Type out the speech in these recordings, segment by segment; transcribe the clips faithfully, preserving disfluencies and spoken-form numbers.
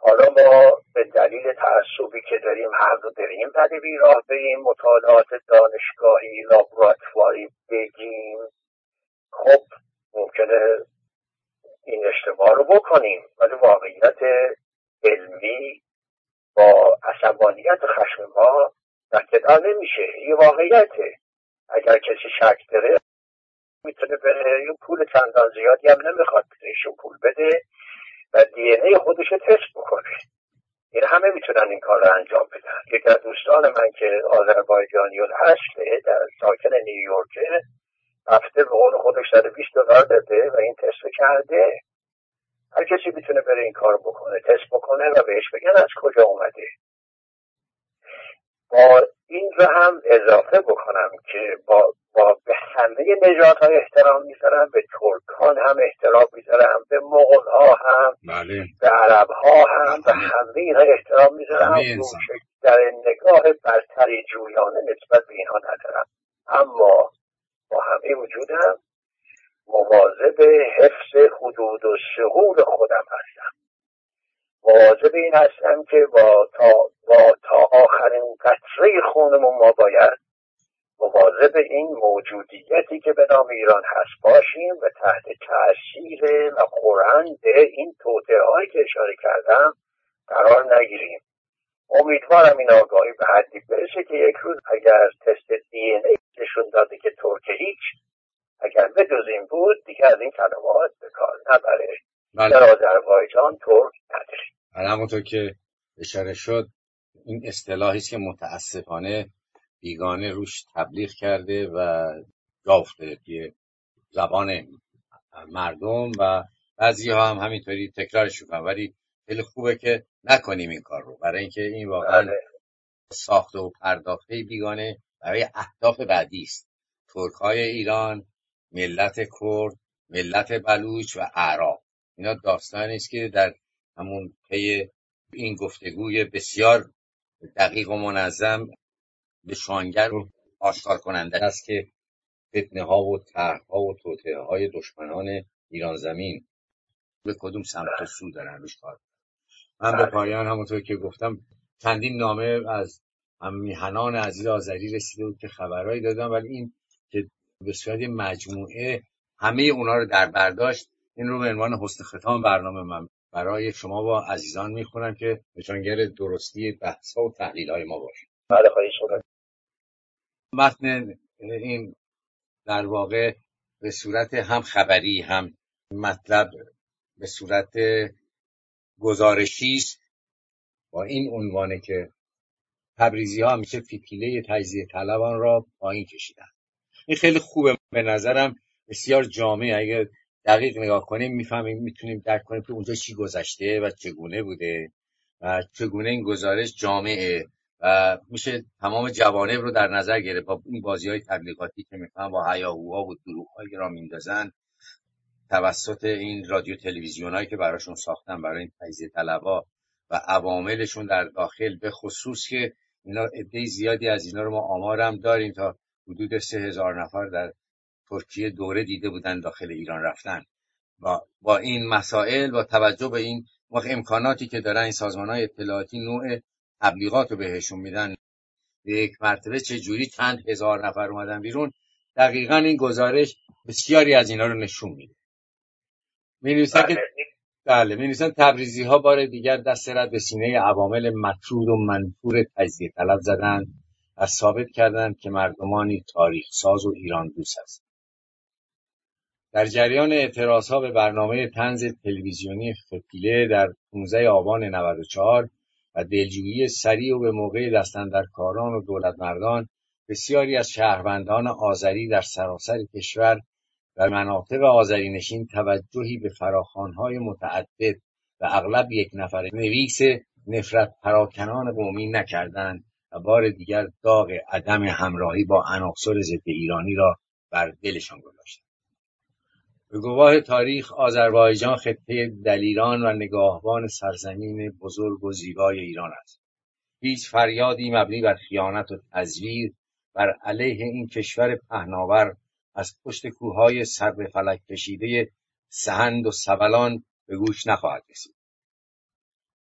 حالا ما به دلیل تعصبی که داریم حق داریم ولی بیراه به این مطالعات دانشگاهی لابراتواری بگیم، خب ممکنه این اشتباه رو بکنیم، ولی واقعیت علمی با عصبانیت و خشم ما رفتار نمیشه. یه واقعیته. اگر کسی شک داره میتونه بره، یه پول چندان زیادی هم نمیخواد ایشون پول بده و دی ان ای خودش رو تست بکنه. این همه میتونن این کار رو انجام بدن. یکی از دوستان من که آذربایجانیون هست در ساکن نیویورک، رفته به قول خودش صد و بیست دلار داده و این تست کرده. هر کسی میتونه بره این کار بکنه، تست بکنه و بهش بگن از کجا اومده. با این رو هم اضافه بکنم که با, با به همه نژادها احترام میذارم، به ترکان هم احترام میذارم، به مغول ها هم، بله. به عرب ها هم، به همه اینها احترام میذارم. در نگاه برتری جویانه نسبت به اینها ندارم، اما با همه وجودم مواظب حفظ حدود و ثغور خودم هستم. مواظب این هستم که با تا, با تا آخرین قطره خونمون ما باید مواظب این موجودیتی که به نام ایران هست باشیم و تحت تأثیر و خورند این توطئه هایی که اشاره کردم قرار نگیریم. امیدوارم این آگاهی به حدی برسه که یک روز اگر تست دی ان ای نشون داده که ترک هیچ، اگر بجز این بود دیگه از این کلمات به کار نبره. در آذربایجان ترک نداره. همونطور که اشاره شد این اصطلاحی است که متاسفانه بیگانه روش تبلیغ کرده و جا افتاده توی زبان مردم و بعضی ها هم همینطوری تکرارش میکنن، ولی خیلی خوبه که نکنیم این کار رو، برای اینکه این واقعا ساخته و پرداخته بیگانه برای اهداف بعدی است. ترک‌های ایران، ملت کرد، ملت بلوچ و اعراب، اینا داستانی است که در همون پی این گفتگوی بسیار دقیق و منظم به شانگر رو آشکار کننده است که فتنه ها و طرح ها و توطئه های دشمنان ایران زمین به کدوم سمت و سو دارن روش کار. من به پایان همونطور که گفتم چندین نامه از هم میهنان عزیز آذری رسیده بود که خبرهایی دادم، ولی این که به صورت مجموعه همه اونا رو در برداشت، این رو به عنوان حسن ختام برنامه من برای شما با عزیزان میخونم که نشانگر درستی بحث ها و تحلیل های ما باشه. بله خواهش می‌کنم. متن این در واقع به صورت هم خبری هم مطلب به صورت گزارشی است با این عنوانه که تبریزی ها همیشه فتیله تجزیه طلبان را پایین کشیدن. این خیلی خوبه، به نظرم بسیار جامعه. اگر دقیق نگاه کنیم میفهمیم، میتونیم درک کنیم که اونجا چی گذشته و چگونه بوده و چگونه این گزارش جامعه و میشه تمام جوانب رو در نظر گرفت. با این بازی های تبلیغاتی که میکنن با هیاهوها و دروغ‌هایی که را میندازن توسط این رادیو تلویزیون هایی که براشون ساختن برای این تجزیه طلبها و عواملشون در داخل، به خصوص که اینا عده زیادی از اینا رو ما آمارم داریم، تا حدود سه هزار نفر در ترکیه دوره دیده بودن داخل ایران رفتن. با, با این مسائل، با توجه به این امکاناتی که دارن این سازمان‌های اطلاعاتی نوع تبلیغات رو بهشون میدن، به یک مرتبه چه جوری چند هزار نفر اومدن بیرون، دقیقاً این گزارش بسیاری از اینا رو نشون میده. می‌نویسن که بله می‌نویسن تبریزی ها بار دیگر دست رد به سینه عوامل مطرود و منفور تجزیه طلب زدند و ثابت کردند که مردمانی تاریخ ساز و ایران دوست است. در جریان اعتراضها به برنامه طنز تلویزیونی فتیله در پانزده آبان نود و چهار و دلجویی سریع و به موقع دستاندرکاران و دولتمردان، بسیاری از شهروندان آذری در سراسر کشور و مناطق آذرینشین توجهی به فراخوان‌های متعدد و اغلب یک نفر نویس نفرت پراکنان قومی نکردند و بار دیگر داغ عدم همراهی با عناصر ضد ایرانی را بر دلشان گذاشتند. به گواه تاریخ، آذربایجان خطه دلیران و نگاهبان سرزمین بزرگ و زیبای ایران است. هیچ فریادی مبنی بر خیانت و تزویر بر علیه این کشور پهناور از پشت کوههای سر به فلک کشیده سهند و سبلان به گوش نخواهد رسید.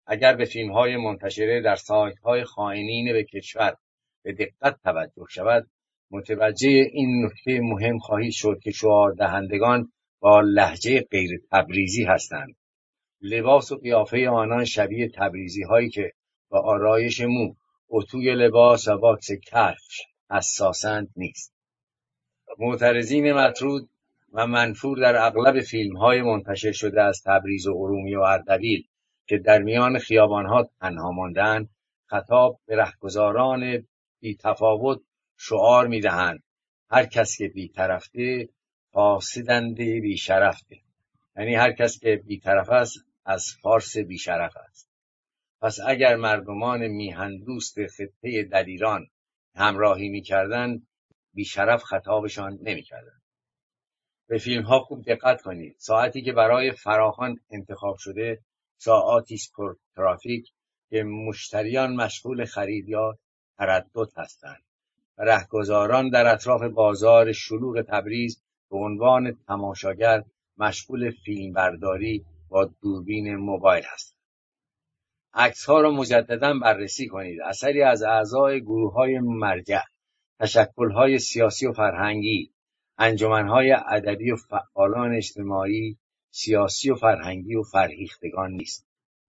اگر به فیلم‌های منتشره در سایت‌های خائنین به کشور به دقت توجه شود، متوجه این نکته مهم خواهید شد که شعار دهندگان با لهجه غیر تبریزی هستند. لباس و قیافه آنان شبیه تبریزی هایی که با آرایش مو، اتوی لباس و باکس کفش حساسند نیست. معترضین مطرود و منفور در اغلب فیلم های منتشر شده از تبریز و ارومیه و اردبیل که در میان خیابان ها تنها ماندند، خطاب به رهگذاران بی تفاوت شعار می دهند: هر کس که بی طرفته فاسدنده بی شرفته. یعنی هر کس که بی‌طرف است از فارس بی‌شرف است. پس اگر مردمان میهن دوست خطه دلیران همراهی می‌کردند، بی‌شرف خطابشان نمی‌کردند. به فیلم‌ها خوب دقت کنید. ساعتی که برای فراخوان انتخاب شده، ساعاتی است پر ترافیک که مشتریان مشغول خرید یا تردد هستند و رهگذاران در اطراف بازار شلوغ تبریز به عنوان تماشاگر مشغول فیلمبرداری با دوربین موبایل هستند. عکس‌ها را مجدداً بررسی کنید. اثری از اعضای گروه‌های مرجع، تشکل‌های سیاسی و فرهنگی، انجمن‌های ادبی و فعالان اجتماعی، سیاسی و فرهنگی و فرهیختگان نیست.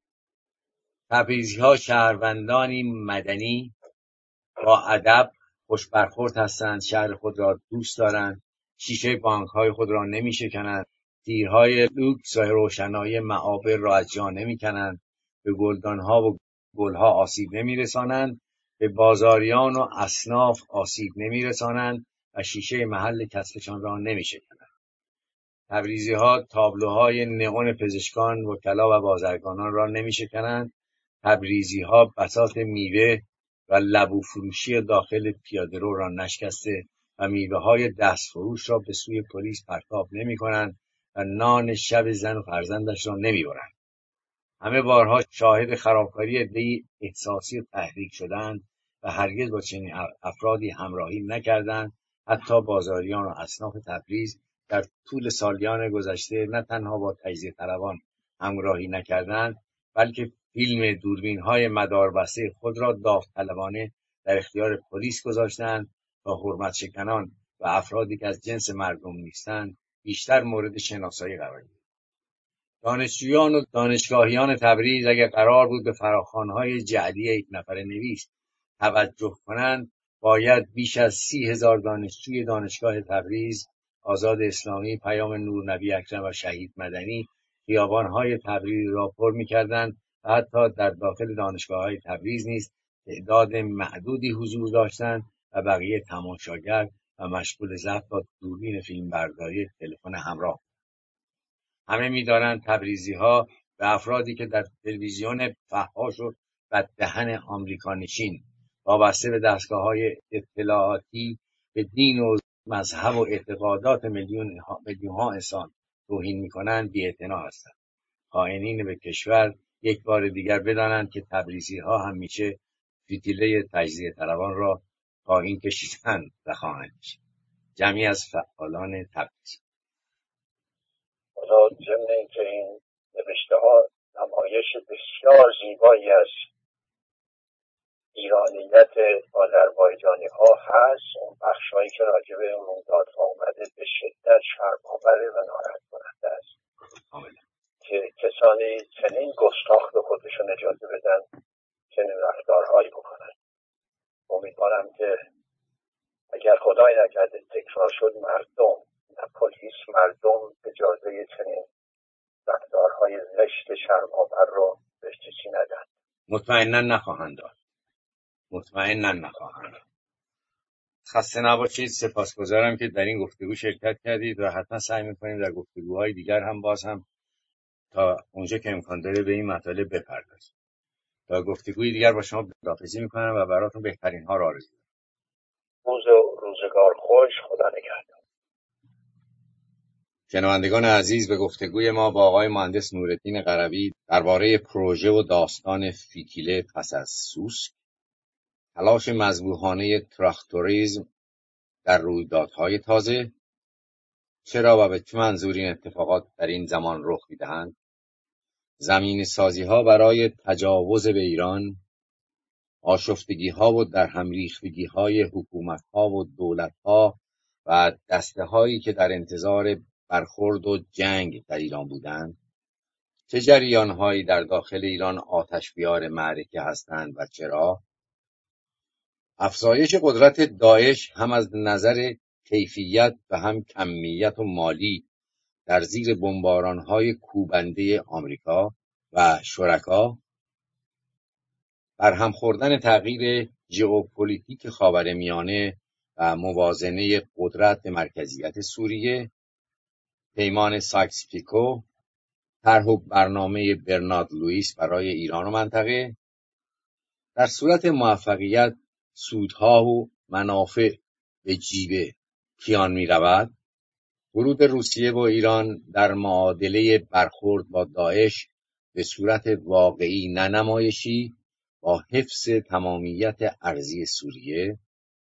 تبریزی‌ها شهروندانی مدنی با ادب خوش برخورد هستند، شهر خود را دوست دارند، شیشه بانک‌های خود را نمی‌شکنند، تیرهای لوکس و روشنایی معابر را از جا نمی‌کنند، به گلدان‌ها و گل‌ها آسیب نمی‌رسانند، به بازاریان و اصناف آسیب نمی‌رسانند و شیشه محل کسبشان را نمی‌شکنند. تبریزی‌ها تابلوهای نئون پزشکان، وکلا و بازرگانان را نمی‌شکنند. تبریزی‌ها بساط میوه و لبو فروشی داخل پیاده‌رو را نشکسته و میوه‌های دستفروش را به سوی پلیس پرتاب نمی‌کنند و نان شب زن و فرزندش را نمی‌برند. همه بارها شاهد خرابکاری عده‌ای احساسی و تحریک شدند و هرگز با چنین افرادی همراهی نکردند. حتی بازاریان و اصناف تبریز در طول سالیان گذشته نه تنها با تجزیه طلبان همراهی نکردند، بلکه فیلم دوربین‌های مداربسته خود را داوطلبانه در اختیار پلیس گذاشتند تا حرمت شکنان و افرادی که از جنس مردم نیستند بیشتر مورد شناسایی قرار گیرند. دانشجویان و دانشگاهیان تبریز اگر قرار بود به فراخوان‌های جعلی یک نفره نویس توجه کنند، باید بیش از سی هزار دانشجوی دانشگاه تبریز، آزاد اسلامی، پیام نور، نبی اکرم و شهید مدنی خیابان‌های تبریز را پر می‌کردند و حتی در داخل دانشگاه‌های تبریز نیز تعداد معدودی حضور داشتند و بقیه تماشاگر و مشغول ضبط با دوربین فیلمبرداری تلفن همراه. همه می‌دانند تبریزی‌ها به افرادی که در تلویزیون فحاش و بددهن آمریکانشین وابسته به دستگاه‌های اطلاعاتی به دین و مذهب و اعتقادات میلیون میلیون‌ها انسان توهین می‌کنند بی‌اعتنا هستند. خائنین به کشور یک بار دیگر بدانند که تبریزی‌ها همیشه فتیله تجزیه طلبان را خواهند کشیدند و خواهند کشید. جمعی از فعالان تبریز. حالا ضمن اینکه این نوشته ها نمایش بسیار زیبایی از ایرانیت آذربایجانی ها هست، اون بخش هایی که راجع به اون رویدادها اومده به شدت شرم‌آور و ناراحت کننده است که کسانی چنین گستاخ به خودشون اجازه بدن چنین رفتارهایی بکنن. امیدوارم که اگر خدای نکرده تکرار شد، مردم نه پلیس، مردم اجازه چنین رفتارهای زشت شرم‌آور رو بهش چیزی ندن. مطمئنا نخواهند داد. مطمئنا نخواهند. خسته نباشید. سپاسگزارم که در این گفتگو شرکت کردید و حتما سعی می‌کنیم در گفتگوهای دیگر هم باز هم تا اونجا که امکان داره به این مطالب بپردازیم. تا گفتگوی دیگر با شما خداحافظی می‌کنم و براتون بهترین ها را آرزو می‌کنم. روز و روزگار خوش. خدا نگهدار. شنوندگان عزیز، به گفتگوی ما با آقای مهندس نورالدین قروی درباره پروژه و داستان فتیله پس از سوسک، تلاش مذبوحانه تراکتوریسم در رویدادهای تازه، چرا و به چه منظور این اتفاقات در این زمان رخ می‌دهند، زمین سازی ها برای تجاوز به ایران، آشفتگی ها و در هم ریختگی های حکومت ها و دولت ها و دسته هایی که در انتظار برخورد و جنگ در ایران بودند، چه جریان هایی در داخل ایران آتش بیار معرکه هستند و چرا؟ افزایش قدرت داعش هم از نظر کیفیت و هم کمیت و مالی در زیر بمباران‌های کوبنده آمریکا و شرکا، برهم خوردن تغییر ژئوپلیتیک خاورمیانه و موازنه قدرت به مرکزیت سوریه، پیمان سایکس پیکو، طرح و برنامه برنارد لوئیس برای ایران و منطقه، در صورت موفقیت سودها و منافع به جیب کیان می رود؟ ورود روسیه و ایران در معادله برخورد با داعش به صورت واقعی نه نمایشی با حفظ تمامیت ارضی سوریه،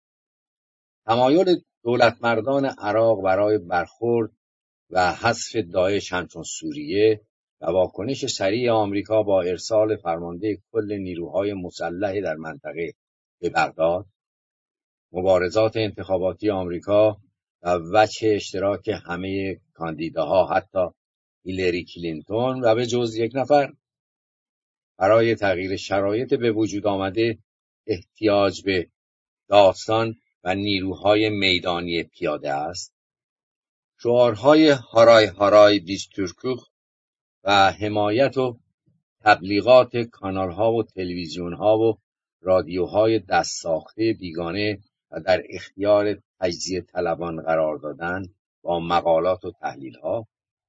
تمایل دولتمردان عراق برای برخورد و حذف داعش همچون سوریه و واکنش سریع آمریکا با ارسال فرمانده کل نیروهای مسلح در منطقه به بغداد، مبارزات انتخاباتی آمریکا و وجه اشتراک همه کاندیداها حتی هیلری کلینتون و به جز یک نفر برای تغییر شرایط به وجود آمده احتیاج به داستان و نیروهای میدانی پیاده است. شعارهای هارای هارای دیستورکوخ و حمایت و تبلیغات کانالها و تلویزیونها و رادیوهای دست ساخته بیگانه و در اختیار تجزیه طلبان قرار دادن با مقالات و تحلیلها،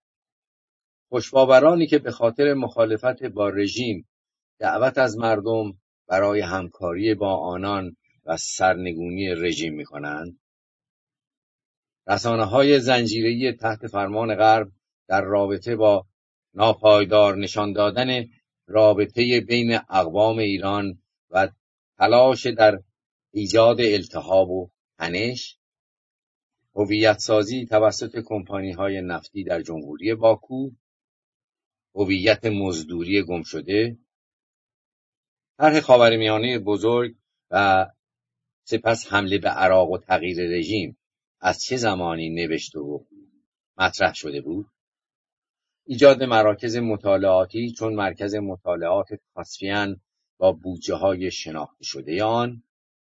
خوشباورانی که به خاطر مخالفت با رژیم دعوت از مردم برای همکاری با آنان و سرنگونی رژیم می‌کنند، رسانه‌های زنجیره‌ای تحت فرمان غرب در رابطه با ناپایدار نشان دادن رابطه بین اقوام ایران و تلاش در ایجاد التهاب و تنش، هویت سازی توسط کمپانی‌های نفتی در جمهوری باکو، هویت مزدوری گم شده، طرح خاورمیانه بزرگ و سپس حمله به عراق و تغییر رژیم از چه زمانی نوشته و مطرح شده بود؟ ایجاد مراکز مطالعاتی چون مرکز مطالعات کاسپیان با بودجه های شناخته شده آن،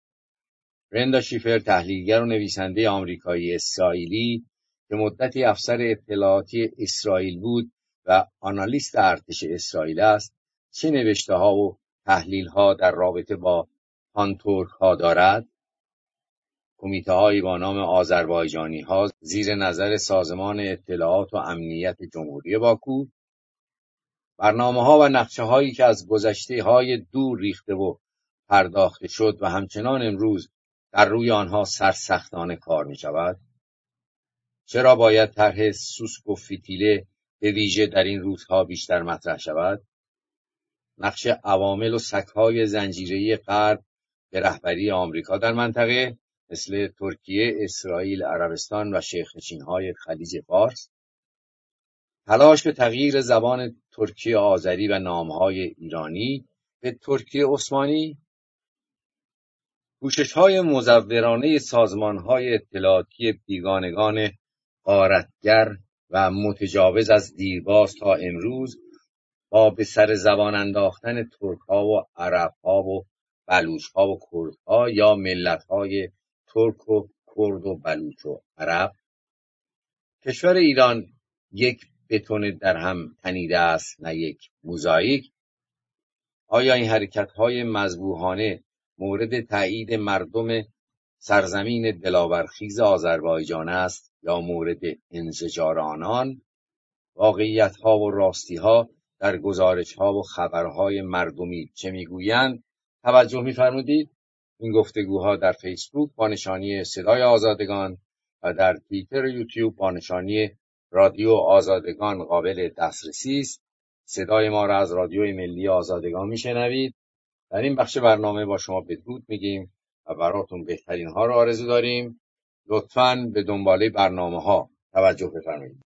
برندا شیفر تحلیلگر و نویسنده آمریکایی اسرائیلی که مدتی افسر اطلاعاتی اسرائیل بود و آنالیست ارتش اسرائیل است، چه نوشته ها و تحلیل ها در رابطه با آن ترک ها دارد؟ کمیته هایی با نام آذربایجانی ها زیر نظر سازمان اطلاعات و امنیت جمهوری باکو، برنامه ها و نقشه هایی که از گذشته های دور ریخته و پرداخته شد و همچنان امروز در روی آنها سرسختانه کار می شود. چرا باید طرح سوسک و فتیله به ویژه در این روزها بیشتر مطرح شود؟ نقش عوامل و سکهای زنجیره‌ای غرب به رهبری آمریکا در منطقه مثل ترکیه، اسرائیل، عربستان و شیخ‌نشین‌های خلیج فارس، تلاش به تغییر زبان ترکی آذری و نامهای ایرانی به ترکی عثمانی، کوشش‌های مزورانه سازمان‌های اطلاعاتی بیگانگان غارتگر و متجاوز از دیرباز تا امروز با به سر زبان انداختن ترک‌ها و عرب‌ها و بلوچ‌ها و کردها یا ملت‌های ترک و کرد و بلوچ و عرب. کشور ایران یک بتون در هم تنیده است نه یک موزاییک. آیا این حرکت‌های مذبوحانه مورد تایید مردم سرزمین دلاورخیز آذربایجان است یا مورد انزجار آنان؟ واقعیت‌ها و راستی‌ها در گزارش‌ها و خبرهای مردمی چه می‌گویند؟ توجه می‌فرمودید؟ این گفتگوها در فیسبوک با نشانی صدای آزادگان و در توییتر و یوتیوب با نشانی رادیو آزادگان قابل دسترسی است. صدای ما را از رادیوی ملی آزادگان میشنوید. در این بخش برنامه با شما بدرود میگیم و براتون بهترین ها را آرزو داریم. لطفاً به دنباله برنامه ها توجه بفرمایید.